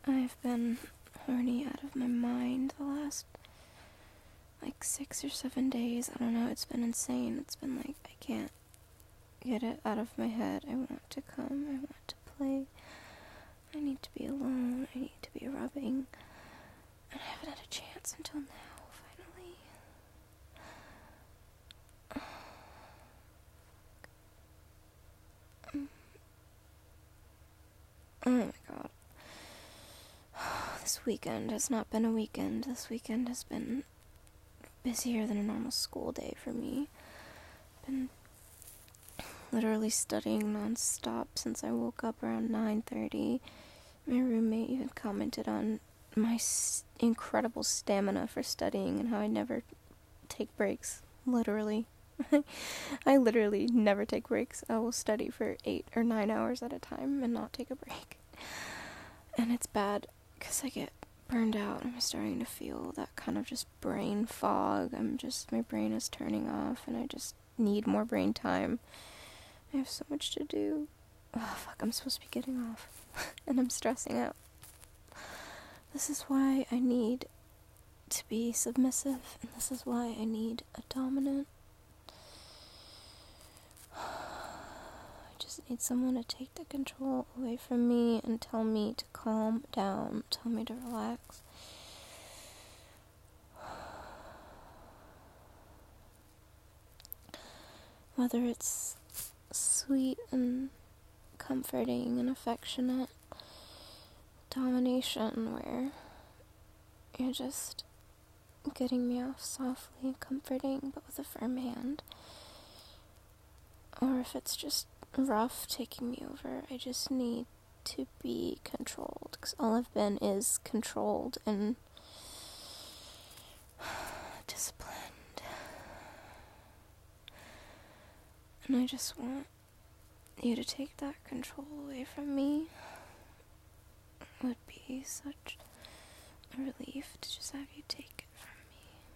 I've been horny out of my mind the last, like, 6 or 7 days. I don't know, it's been insane. It's been like, I can't get it out of my head. I want to come, I want to play. I need to be alone, I need to be rubbing. And I haven't had a chance until now, finally. Oh my god. This weekend has not been a weekend. This weekend has been busier than a normal school day for me. Been literally studying non-stop since I woke up around 9:30. My roommate even commented on my incredible stamina for studying and how I never take breaks. Literally. I literally never take breaks. I will study for 8 or 9 hours at a time and not take a break. And it's bad because I get burned out. I'm starting to feel that kind of just brain fog. My brain is turning off and I just need more brain time. I have so much to do. Oh, fuck, I'm supposed to be getting off. And I'm stressing out. This is why I need to be submissive, and this is why I need a dominant. I just need someone to take the control away from me and tell me to calm down, tell me to relax. Whether it's sweet and comforting and affectionate domination where you're just getting me off softly and comforting but with a firm hand, or if it's just rough taking me over. I just need to be controlled, because all I've been is controlled and disciplined, and I just want you to take that control away from me. It would be such a relief to just have you take it from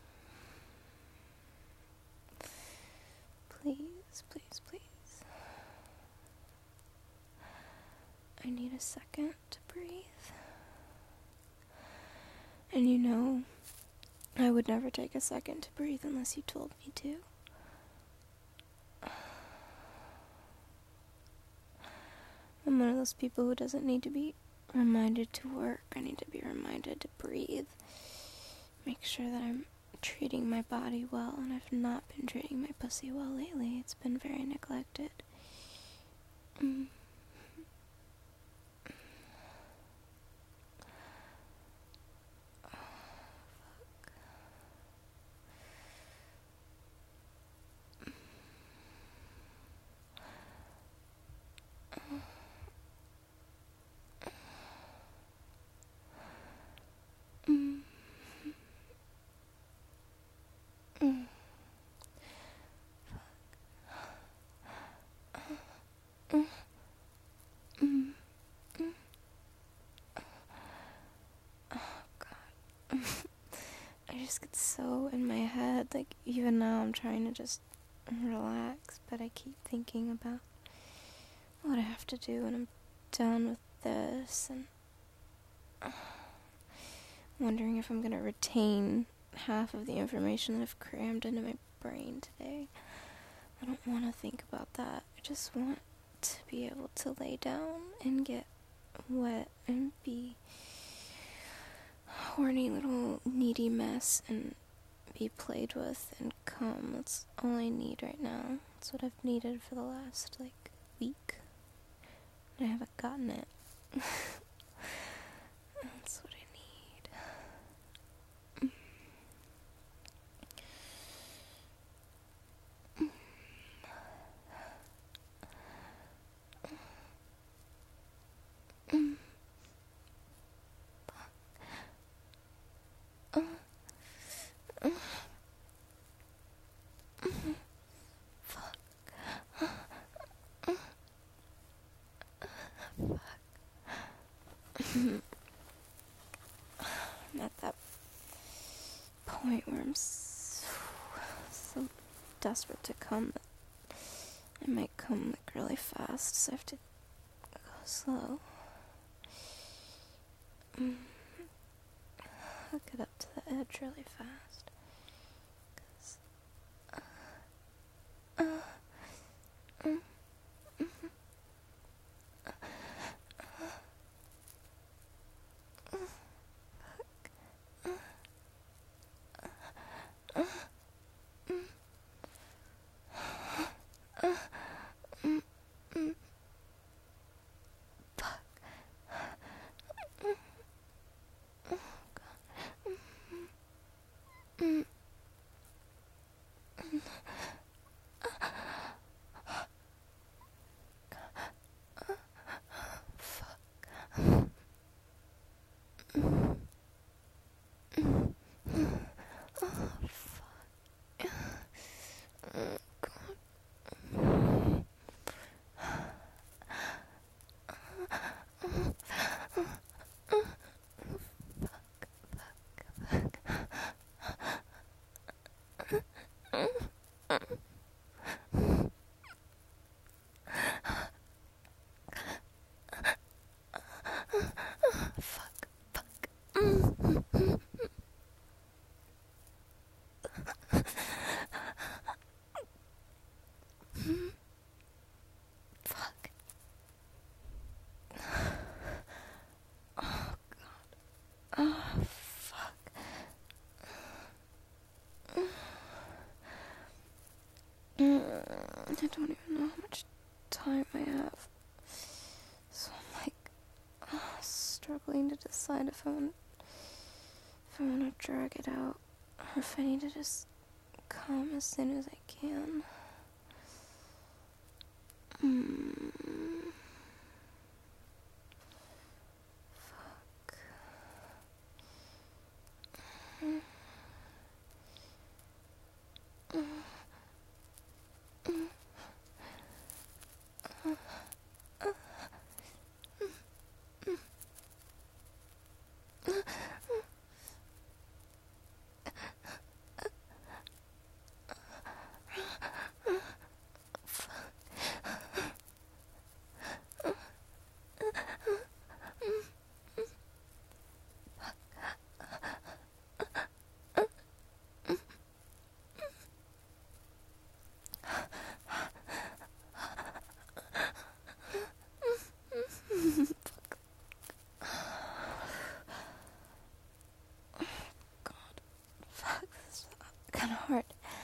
me. Please, please, please. I need a second to breathe. And you know, I would never take a second to breathe unless you told me to. I'm one of those people who doesn't need to be reminded to work. I need to be reminded to breathe. Make sure that I'm treating my body well, and I've not been treating my pussy well lately. It's been very neglected. I just get so in my head, like, even now I'm trying to just relax, but I keep thinking about what I have to do when I'm done with this, and wondering if I'm gonna retain half of the information that I've crammed into my brain today. I don't want to think about that. I just want to be able to lay down and get wet and be a horny little needy mess and be played with and come. That's all I need right now. That's what I've needed for the last, like, week. And I haven't gotten it. That's what I need. I'm at that point where I'm so desperate to come that I might come, like, really fast, so I have to go slow. Mm. I'll get up to the edge really fast. 'Cause, mm, mm, fuck. Oh, fuck. I don't even know how much time I have. So I'm like, struggling to decide if I want to drag it out or if I need to just come as soon as I can. Fuck. Fuck, this is kind of hard.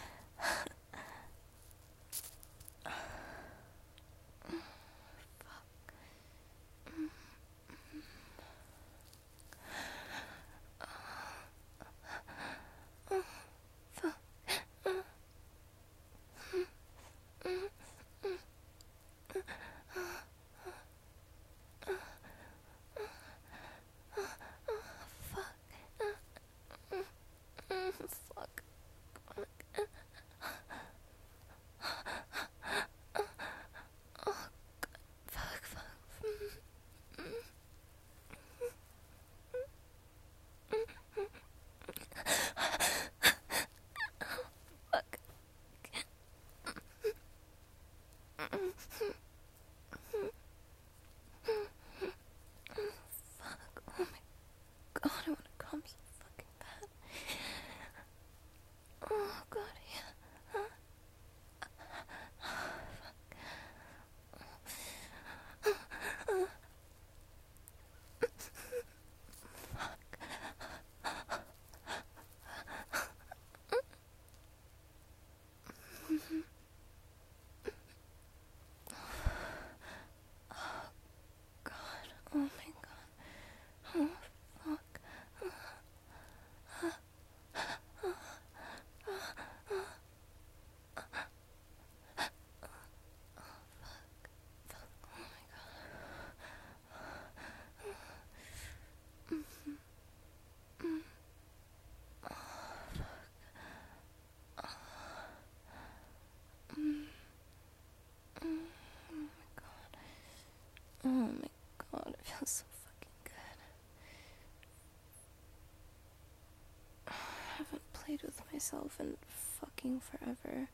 Fuck. Fuck, fuck. Fuck. Fuck. Oh my god, I want to come so fucking bad. Oh god, yeah. God, oh my god. Oh fuck. Oh my god. Oh my god, it feels so fucking good. I haven't played with myself in fucking forever.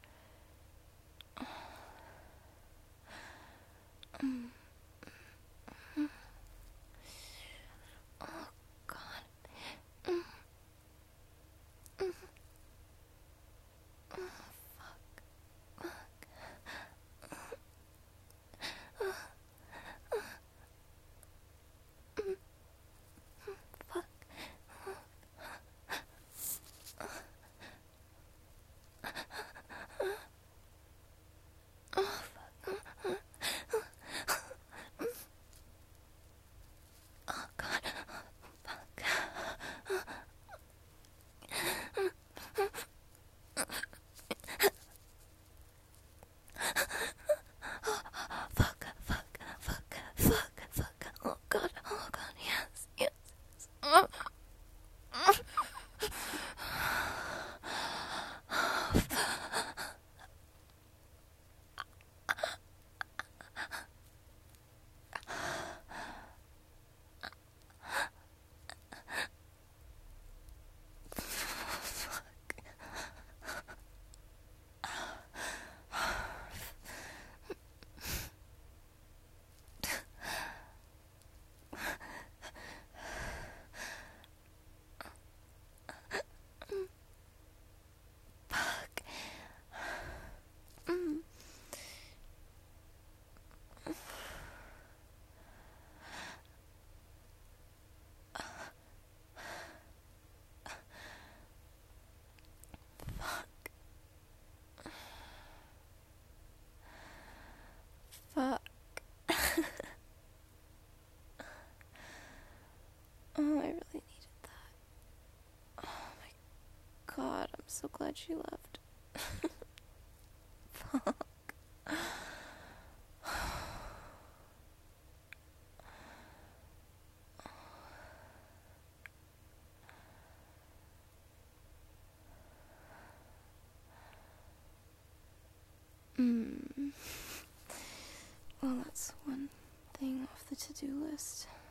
so glad she left. Fuck. Well, that's one thing off the to-do list.